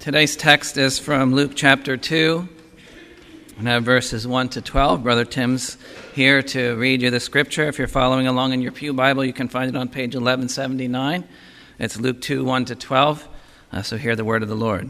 Today's text is from Luke chapter 2, verses 1 to 12. Brother Tim's here to read you the scripture. If you're following along in your pew Bible, you can find it on page 1179. It's Luke 2, 1 to 12. So hear the word of the Lord.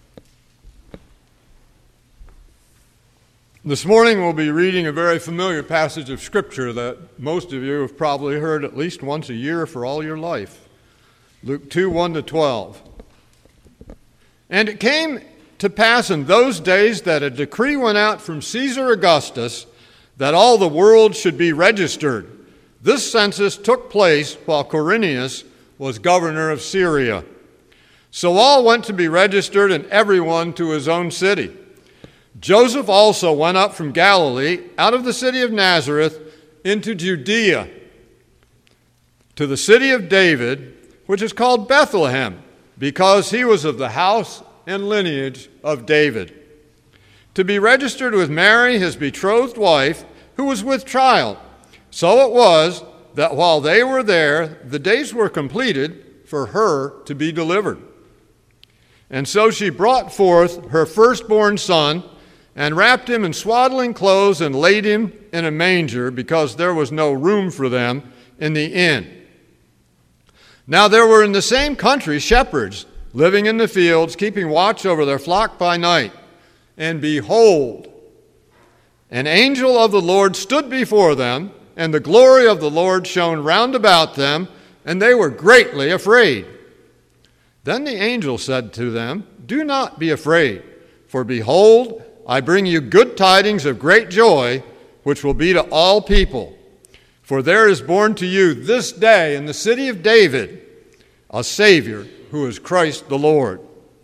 This morning we'll be reading a very familiar passage of Scripture that most of you have probably heard at least once a year for all your life. Luke 2, 1 to 12. And it came to pass in those days that a decree went out from Caesar Augustus that all the world should be registered. This census took place while Quirinius was governor of Syria. So all went to be registered, and everyone to his own city. Joseph also went up from Galilee, out of the city of Nazareth, into Judea, to the city of David, which is called Bethlehem, because he was of the house and lineage of David, to be registered with Mary, his betrothed wife, who was with child. So it was that while they were there, the days were completed for her to be delivered. And so she brought forth her firstborn son, and wrapped him in swaddling clothes, and laid him in a manger, because there was no room for them in the inn. Now there were in the same country shepherds, living in the fields, keeping watch over their flock by night. And behold, an angel of the Lord stood before them, and the glory of the Lord shone round about them, and they were greatly afraid. Then the angel said to them, "Do not be afraid, for behold, I bring you good tidings of great joy, which will be to all people. For there is born to you this day in the city of David a Savior, who is Christ the Lord.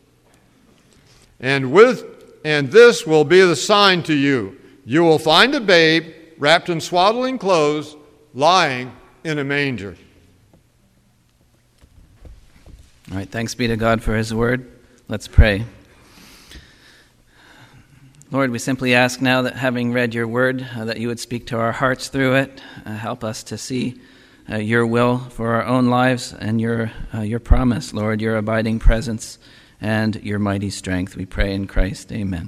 And this will be the sign to you. You will find a babe wrapped in swaddling clothes, lying in a manger." All right, thanks be to God for his word. Let's pray. Lord, we simply ask now that having read your word, that you would speak to our hearts through it. Help us to see your will for our own lives and your promise, Lord, your abiding presence and your mighty strength. We pray in Christ. Amen.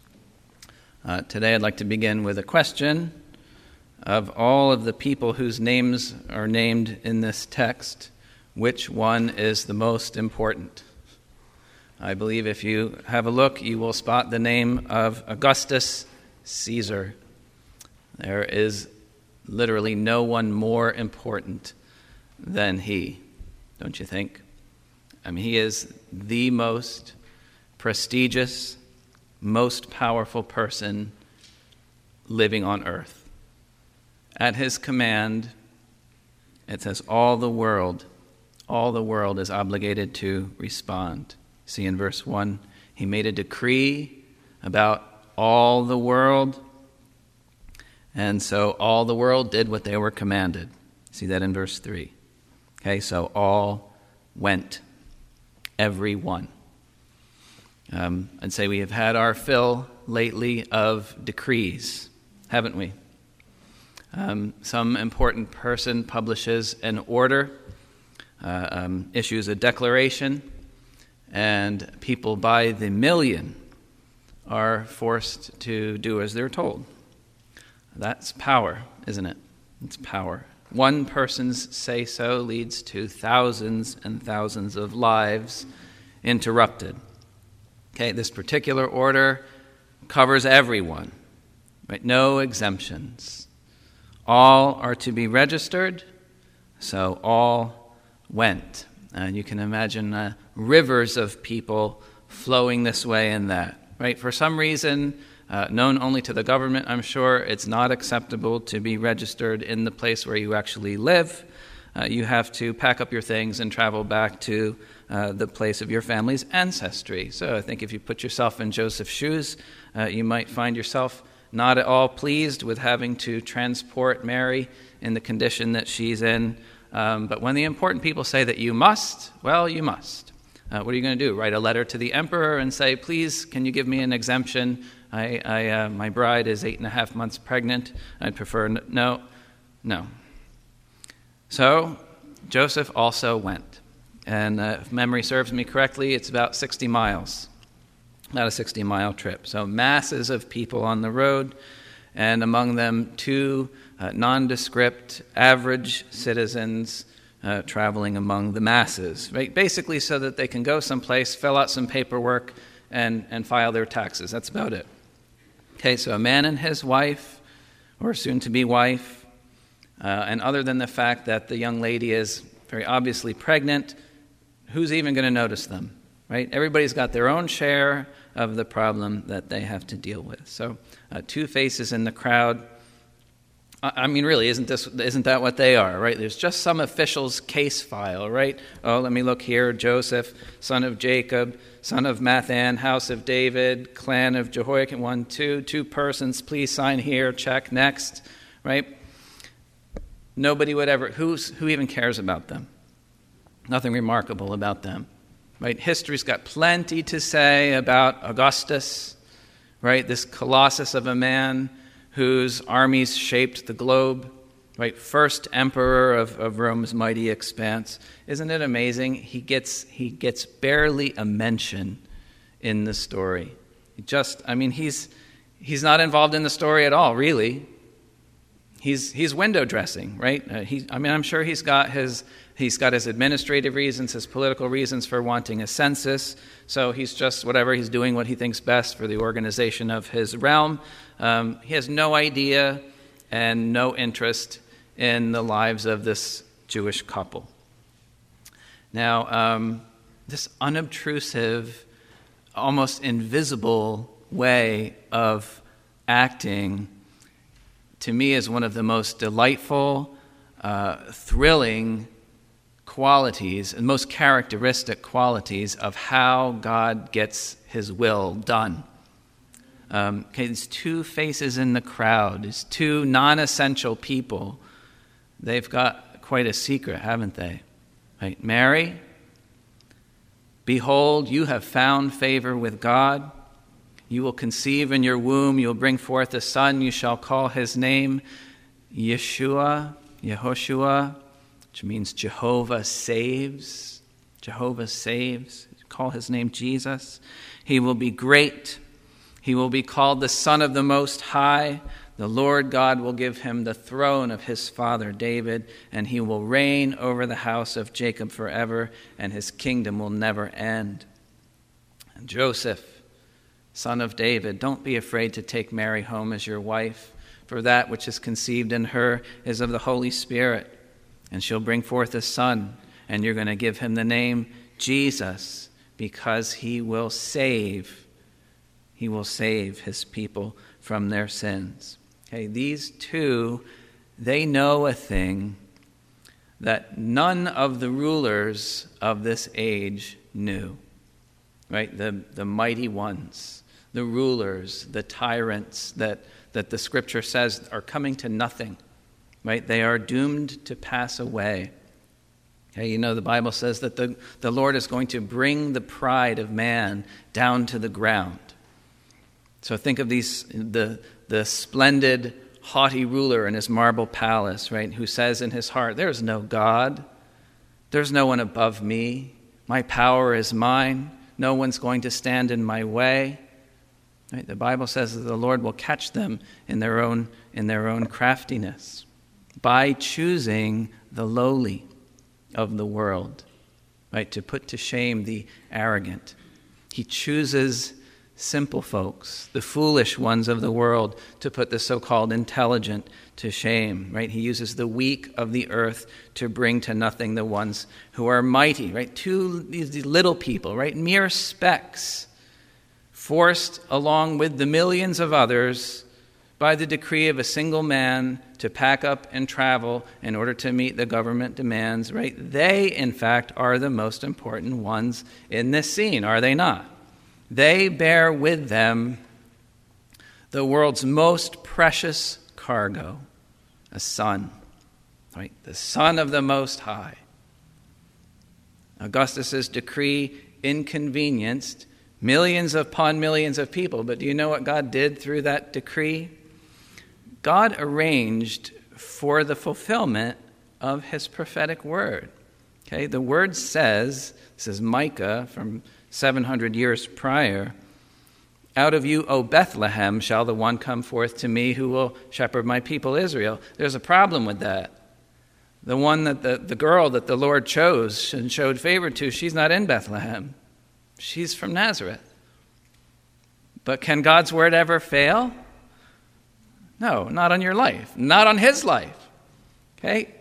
Today I'd like to begin with a question. Of all of the people whose names are named in this text, which one is the most important? I believe if you have a look, you will spot the name of Augustus Caesar. There is literally no one more important than he, don't you think? I mean, he is the most prestigious, most powerful person living on earth. At his command, it says all the world is obligated to respond. See in verse 1, he made a decree about all the world, and so all the world did what they were commanded. See that in verse 3. Okay, so all went, every one. I'd say we have had our fill lately of decrees, haven't we? Some important person publishes an order, issues a declaration, and people by the million are forced to do as they're told. That's power, isn't it? It's power. One person's say-so leads to thousands and thousands of lives interrupted. Okay, this particular order covers everyone, right? No exemptions. All are to be registered, so all went. And you can imagine rivers of people flowing this way and that, right? For some reason, known only to the government, I'm sure, it's not acceptable to be registered in the place where you actually live. You have to pack up your things and travel back to the place of your family's ancestry. So I think if you put yourself in Joseph's shoes, you might find yourself not at all pleased with having to transport Mary in the condition that she's in. But when the important people say that you must, well, you must. What are you going to do? Write a letter to the emperor and say, please, can you give me an exemption? My bride is 8.5 months pregnant. I'd prefer no. So Joseph also went. And if memory serves me correctly, it's about 60 miles about a 60-mile trip. So masses of people on the road, and among them 2 nondescript, average citizens traveling among the masses, right? Basically so that they can go someplace, fill out some paperwork, and file their taxes. That's about it. Okay, so a man and his wife, or soon-to-be wife, and other than the fact that the young lady is very obviously pregnant, who's even going to notice them, right? Everybody's got their own share of the problem that they have to deal with. So 2 faces in the crowd. I mean, really, isn't that what they are, right? There's just some official's case file, right? Oh, let me look here. Joseph, son of Jacob, son of Mathan, house of David, clan of Jehoiakim, 1, 2 persons, please sign here, check, next, right? Nobody would ever, who even cares about them? Nothing remarkable about them, right? History's got plenty to say about Augustus, right? This colossus of a man whose armies shaped the globe, right? First emperor of Rome's mighty expanse. Isn't it amazing? He gets barely a mention in the story. He's not involved in the story at all, really. He's window dressing, right? I'm sure he's got his administrative reasons, his political reasons for wanting a census. So he's just he's doing what he thinks best for the organization of his realm. He has no idea and no interest in the lives of this Jewish couple. Now, this unobtrusive, almost invisible way of acting, to me, is one of the most delightful, thrilling qualities and most characteristic qualities of how God gets his will done. These 2 faces in the crowd, these 2 non-essential people, they've got quite a secret, haven't they? Right? Mary, behold, you have found favor with God. You will conceive in your womb, you will bring forth a son, you shall call his name Yehoshua, which means Jehovah saves. Jehovah saves. Call his name Jesus. He will be great. He will be called the Son of the Most High. The Lord God will give him the throne of his father David, and he will reign over the house of Jacob forever, and his kingdom will never end. And Joseph, son of David, don't be afraid to take Mary home as your wife, for that which is conceived in her is of the Holy Spirit. And she'll bring forth a son, and you're going to give him the name Jesus, because he will save his people from their sins. Okay, these 2, they know a thing that none of the rulers of this age knew. Right? The mighty ones, the rulers, the tyrants that the scripture says are coming to nothing. Right? They are doomed to pass away. Okay, the Bible says that the Lord is going to bring the pride of man down to the ground. So think of the splendid, haughty ruler in his marble palace, right, who says in his heart, there's no God. There's no one above me. My power is mine. No one's going to stand in my way. Right? The Bible says that the Lord will catch them in their own craftiness by choosing the lowly of the world, right, to put to shame the arrogant. He chooses simple folks, the foolish ones of the world, to put the so-called intelligent to shame, right? He uses the weak of the earth to bring to nothing the ones who are mighty, right? These little people, right? Mere specks, forced along with the millions of others by the decree of a single man to pack up and travel in order to meet the government demands, right? They, in fact, are the most important ones in this scene, are they not? They bear with them the world's most precious cargo, a son, right? The Son of the Most High. Augustus's decree inconvenienced millions upon millions of people, but do you know what God did through that decree? God arranged for the fulfillment of his prophetic word. Okay, the word says, this is Micah from 700 years prior, Out of you, O Bethlehem, shall the one come forth to me who will shepherd my people Israel. There's a problem with that. The one that the girl that the Lord chose and showed favor to, she's not in Bethlehem. She's from Nazareth. But can God's word ever fail? No, not on your life, not on his life. Okay?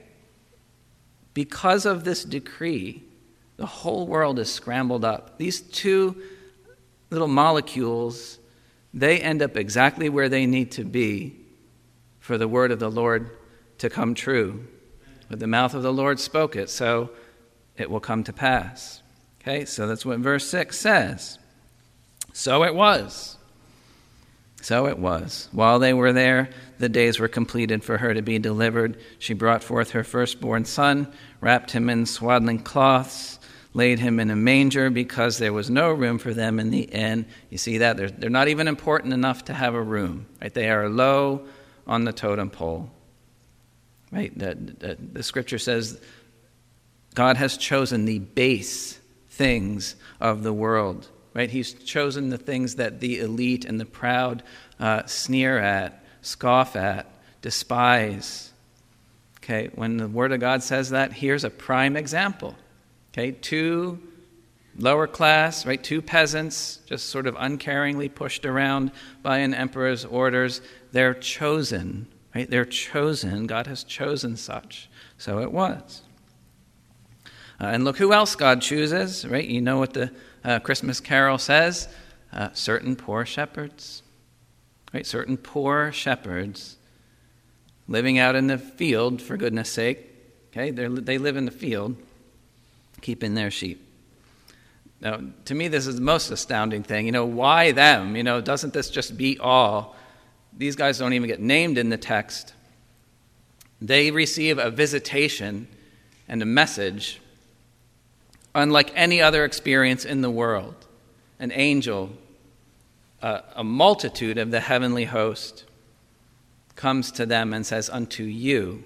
Because of this decree, the whole world is scrambled up. These two little molecules, they end up exactly where they need to be for the word of the Lord to come true. With the mouth of the Lord spoke it, so it will come to pass. Okay, so that's what verse 6 says. So it was. So it was. While they were there, the days were completed for her to be delivered. She brought forth her firstborn son, wrapped him in swaddling cloths, laid him in a manger because there was no room for them in the inn. You see that? They're not even important enough to have a room. Right? They are low on the totem pole. Right? The scripture says God has chosen the base things of the world. Right? He's chosen the things that the elite and the proud sneer at, scoff at, despise. Okay, when the Word of God says that, here's a prime example. Okay, two lower class, right, two peasants, just sort of uncaringly pushed around by an emperor's orders. They're chosen, right? They're chosen. God has chosen such. So it was. And look who else God chooses, right? You know what the Christmas carol says? Certain poor shepherds, right? Certain poor shepherds living out in the field, for goodness sake. Okay, they live in the field, keeping their sheep. Now, to me, this is the most astounding thing. Why them? Doesn't this just beat all? These guys don't even get named in the text. They receive a visitation and a message unlike any other experience in the world. An angel, a multitude of the heavenly host, comes to them and says, unto you.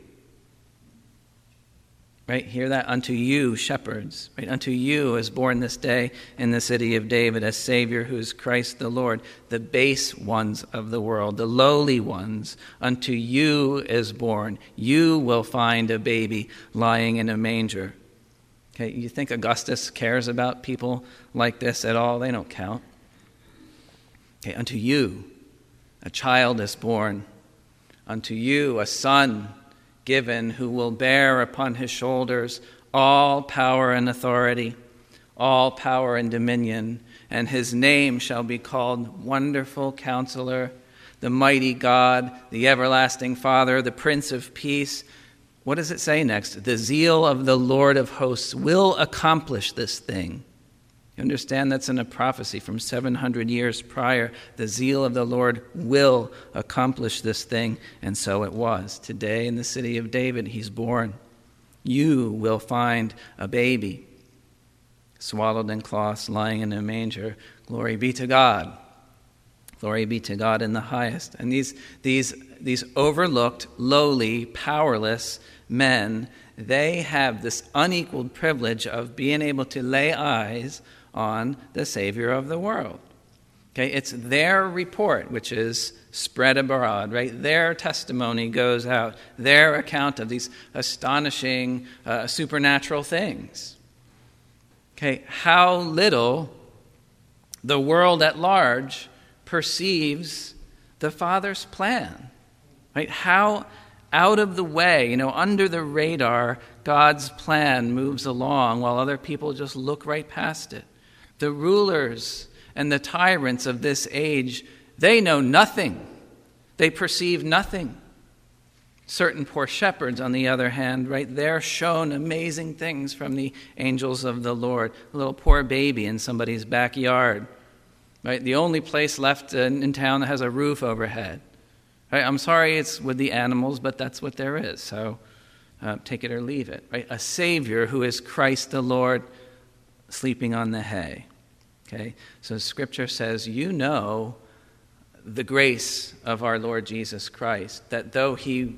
Right, hear that? Unto you, shepherds. Right, unto you is born this day in the city of David a Savior who is Christ the Lord. The base ones of the world, the lowly ones. Unto you is born. You will find a baby lying in a manger. Okay, you think Augustus cares about people like this at all? They don't count. Okay, unto you a child is born. Unto you a son given, who will bear upon his shoulders all power and authority, all power and dominion, and his name shall be called Wonderful Counselor, the Mighty God, the Everlasting Father, the Prince of Peace. What does it say next? The zeal of the Lord of hosts will accomplish this thing. You understand that's in a prophecy from 700 years prior. The zeal of the Lord will accomplish this thing, and so it was. Today in the city of David, he's born. You will find a baby, swaddled in cloths, lying in a manger. Glory be to God. Glory be to God in the highest. And these overlooked, lowly, powerless men, they have this unequaled privilege of being able to lay eyes on the Savior of the world. Okay, it's their report which is spread abroad, right? Their testimony goes out, their account of these astonishing supernatural things. Okay, how little the world at large perceives the Father's plan, right? How out of the way, under the radar, God's plan moves along while other people just look right past it. The rulers and the tyrants of this age, they know nothing. They perceive nothing. Certain poor shepherds, on the other hand, right, they're shown amazing things from the angels of the Lord. A little poor baby in somebody's backyard, right? The only place left in town that has a roof overhead. Right? I'm sorry it's with the animals, but that's what there is. So take it or leave it. Right? A Savior who is Christ the Lord, sleeping on the hay. Okay? So Scripture says, the grace of our Lord Jesus Christ, that though he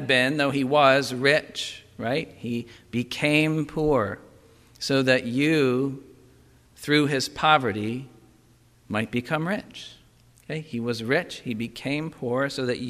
was rich, right? He became poor so that you, through his poverty, might become rich. Okay? He was rich, he became poor so that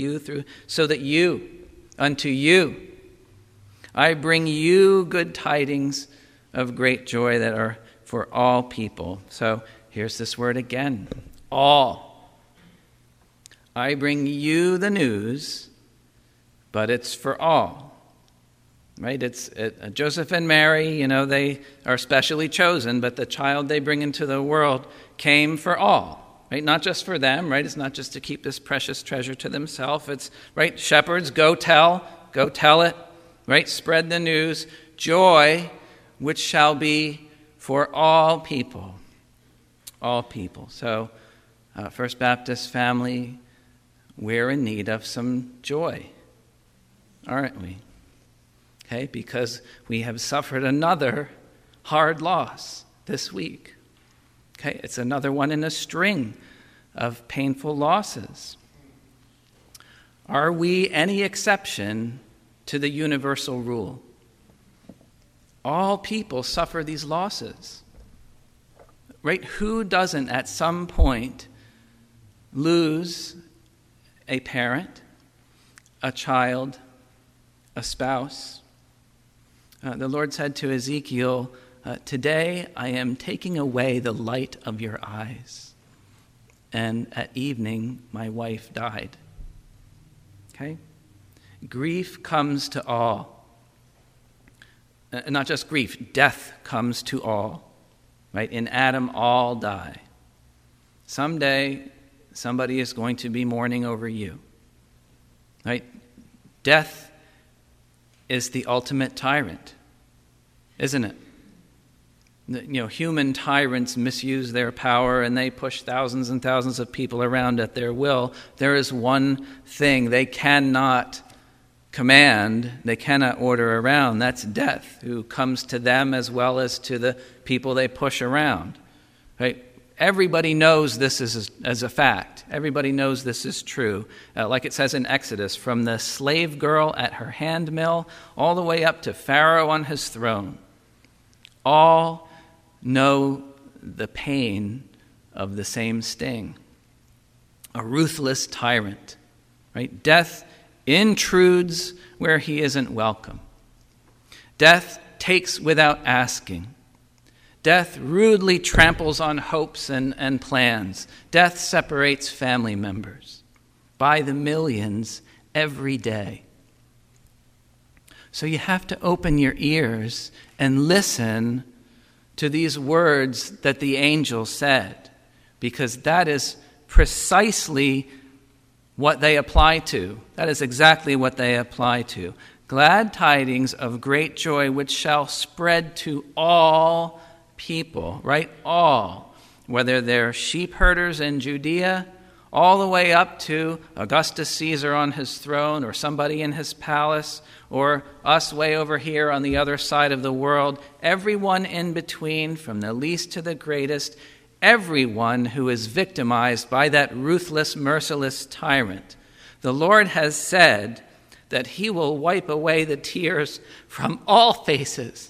unto you, I bring you good tidings of great joy that are for all people. So here's this word again, all. I bring you the news, but it's for all. Right? It's Joseph and Mary, they are specially chosen, but the child they bring into the world came for all. Right? Not just for them, right? It's not just to keep this precious treasure to themselves. It's, right, shepherds, go tell it, right? Spread the news, joy, which shall be for all people. All people. So, First Baptist family, we're in need of some joy, aren't we? Okay, because we have suffered another hard loss this week. Okay, it's another one in a string of painful losses. Are we any exception to the universal rule? All people suffer these losses. Right? Who doesn't at some point lose a parent, a child, a spouse? The Lord said to Ezekiel, today I am taking away the light of your eyes. And at evening, my wife died. Okay? Grief comes to all. Not just grief, death comes to all. Right? In Adam, all die. Someday, somebody is going to be mourning over you. Right? Death is the ultimate tyrant, isn't it? Human tyrants misuse their power and they push thousands and thousands of people around at their will. There is one thing they cannot command, they cannot order around. That's death, who comes to them as well as to the people they push around. Right? Everybody knows this is as a fact. Everybody knows this is true. Like it says in Exodus, from the slave girl at her hand mill all the way up to Pharaoh on his throne. All know the pain of the same sting. A ruthless tyrant. Right? Death intrudes where he isn't welcome. Death takes without asking. Death rudely tramples on hopes and plans. Death separates family members by the millions every day. So you have to open your ears and listen to these words that the angel said, because that is precisely what they apply to. That is exactly what they apply to. Glad tidings of great joy, which shall spread to all people, right? All. Whether they're sheep herders in Judea, all the way up to Augustus Caesar on his throne, or somebody in his palace, or us way over here on the other side of the world, everyone in between, from the least to the greatest, everyone who is victimized by that ruthless, merciless tyrant. The Lord has said that he will wipe away the tears from all faces.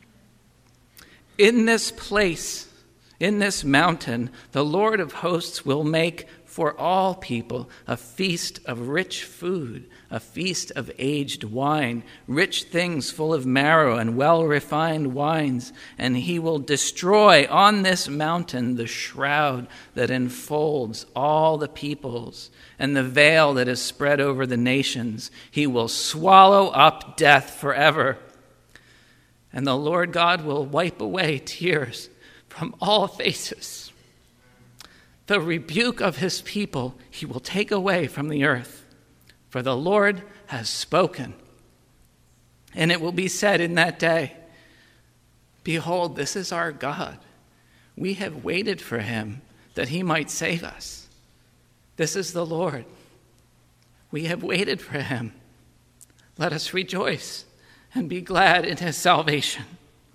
In this place, in this mountain, the Lord of hosts will make for all people a feast of rich food, a feast of aged wine, rich things full of marrow and well-refined wines. And he will destroy on this mountain the shroud that enfolds all the peoples and the veil that is spread over the nations. He will swallow up death forever. And the Lord God will wipe away tears from all faces. The rebuke of his people he will take away from the earth. For the Lord has spoken. And it will be said in that day, behold, this is our God. We have waited for him that he might save us. This is the Lord. We have waited for him. Let us rejoice and be glad in his salvation.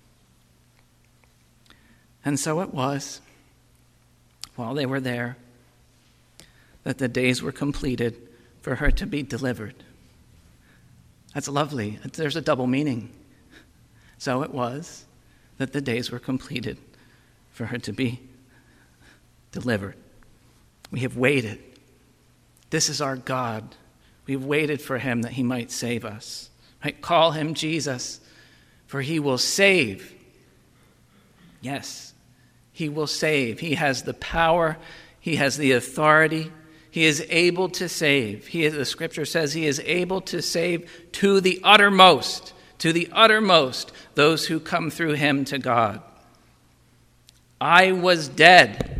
And so it was, while they were there, that the days were completed for her to be delivered. That's lovely. There's a double meaning. So it was that the days were completed for her to be delivered. We have waited. This is our God. We've waited for him that he might save us. Right? Call him Jesus, for he will save. Yes, he will save. He has the power. He has the authority. He is able to save. The scripture says he is able to save to the uttermost, those who come through him to God. I was dead,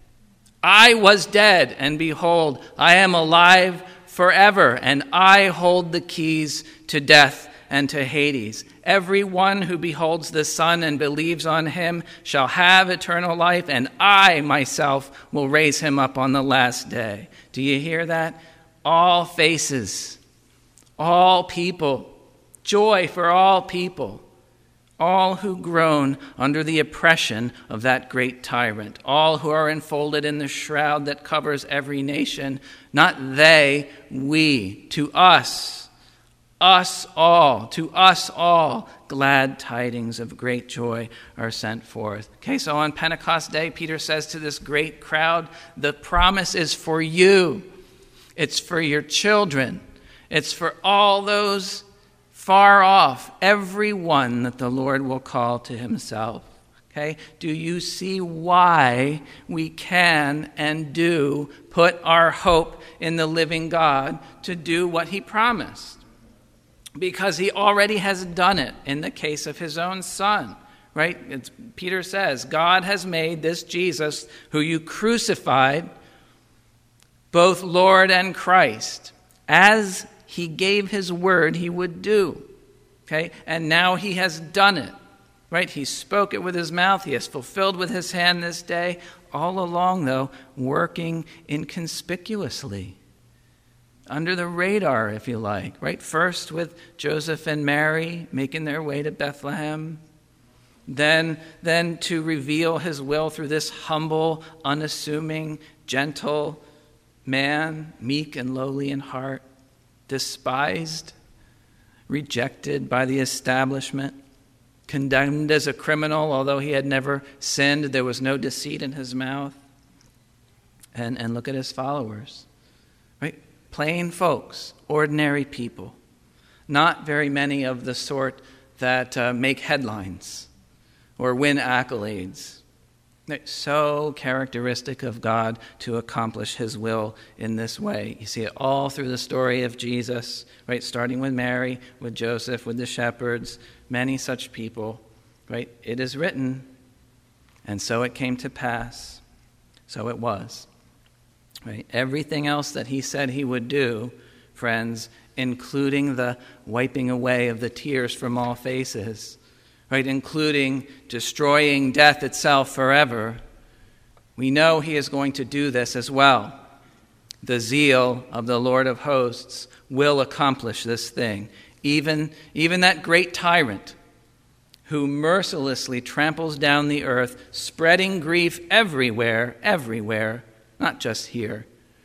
and behold, I am alive forever, and I hold the keys to death and to Hades. Everyone who beholds the Son and believes on him shall have eternal life, and I myself will raise him up on the last day. Do you hear that? All faces, all people, joy for all people, all who groan under the oppression of that great tyrant, all who are enfolded in the shroud that covers every nation, not they, we, to us all, glad tidings of great joy are sent forth. Okay, so on Pentecost Day, Peter says to this great crowd, the promise is for you. It's for your children. It's for all those far off, everyone that the Lord will call to himself. Okay, do you see why we can and do put our hope in the living God to do what he promised? Because he already has done it in the case of his own Son, right? Peter says, God has made this Jesus, who you crucified, both Lord and Christ, as he gave his word he would do, okay? And now he has done it, right? He spoke it with his mouth. He has fulfilled with his hand this day. All along, though, working inconspicuously, under the radar, if you like, right? First with Joseph and Mary making their way to Bethlehem. Then to reveal his will through this humble, unassuming, gentle man, meek and lowly in heart, despised, rejected by the establishment, condemned as a criminal, although he had never sinned. There was no deceit in his mouth. And look at his followers, right? Plain folks, ordinary people, not very many of the sort that make headlines or win accolades. It's so characteristic of God to accomplish his will in this way. You see it all through the story of Jesus, right? Starting with Mary, with Joseph, with the shepherds, many such people, right? It is written, and so it came to pass. So it was. Right? Everything else that he said he would do, friends, including the wiping away of the tears from all faces, right? Including destroying death itself forever, we know he is going to do this as well. The zeal of the Lord of hosts will accomplish this thing. Even that great tyrant who mercilessly tramples down the earth, spreading grief everywhere, not just here.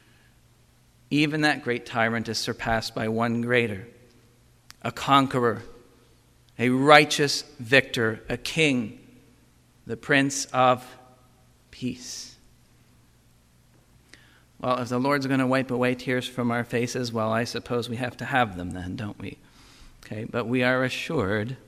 Even that great tyrant is surpassed by one greater, a conqueror, a righteous victor, a king, the Prince of Peace. Well, if the Lord's going to wipe away tears from our faces, well, I suppose we have to have them then, don't we? Okay, but we are assured,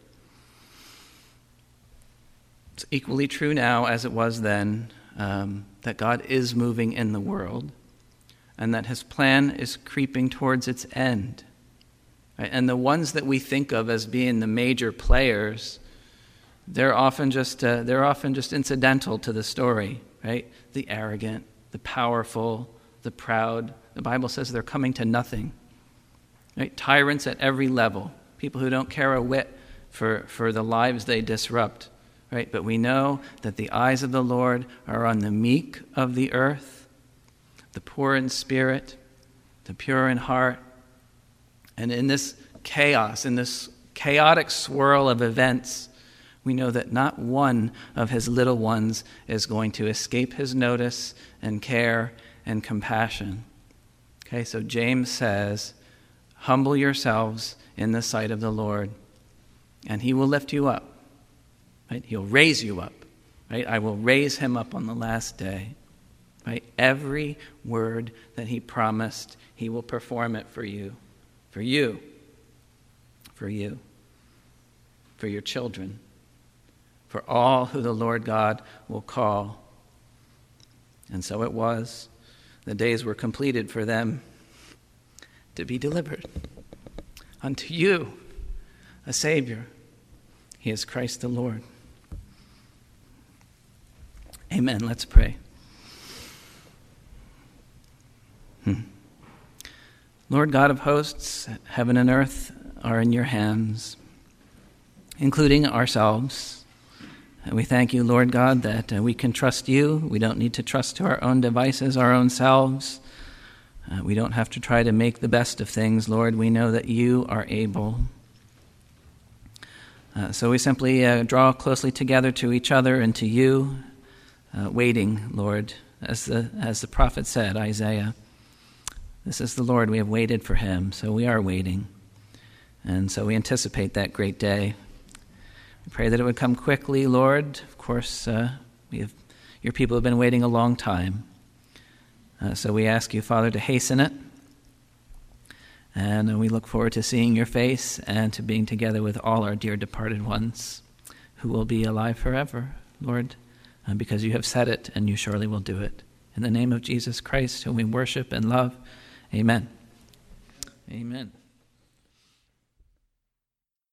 it's equally true now as it was then, that God is moving in the world and that his plan is creeping towards its end. Right? And the ones that we think of as being the major players, they're often just incidental to the story, right? The arrogant, the powerful, the proud. The Bible says they're coming to nothing. Right? Tyrants at every level, people who don't care a whit for the lives they disrupt. Right? But we know that the eyes of the Lord are on the meek of the earth, the poor in spirit, the pure in heart. And in this chaos, in this chaotic swirl of events, we know that not one of his little ones is going to escape his notice and care and compassion. Okay, so James says, humble yourselves in the sight of the Lord, and he will lift you up. Right? He'll raise you up. Right? I will raise him up on the last day. right? Every word that he promised, he will perform it for you, for you, for you, for your children, for all who the Lord God will call. And so it was. The days were completed for them to be delivered unto you, a Savior. He is Christ the Lord. Amen. Let's pray. Lord God of hosts, heaven and earth are in your hands, including ourselves. And we thank you, Lord God, that we can trust you. We don't need to trust to our own devices, our own selves. We don't have to try to make the best of things, Lord. We know that you are able. So we simply draw closely together to each other and to you, waiting, Lord, as the prophet said, Isaiah. This is the Lord, we have waited for him, so we are waiting. And so we anticipate that great day. We pray that it would come quickly, Lord. Of course, your people have been waiting a long time. So we ask you, Father, to hasten it. And we look forward to seeing your face and to being together with all our dear departed ones who will be alive forever, Lord, because you have said it and you surely will do it. In the name of Jesus Christ, whom we worship and love, amen. Amen.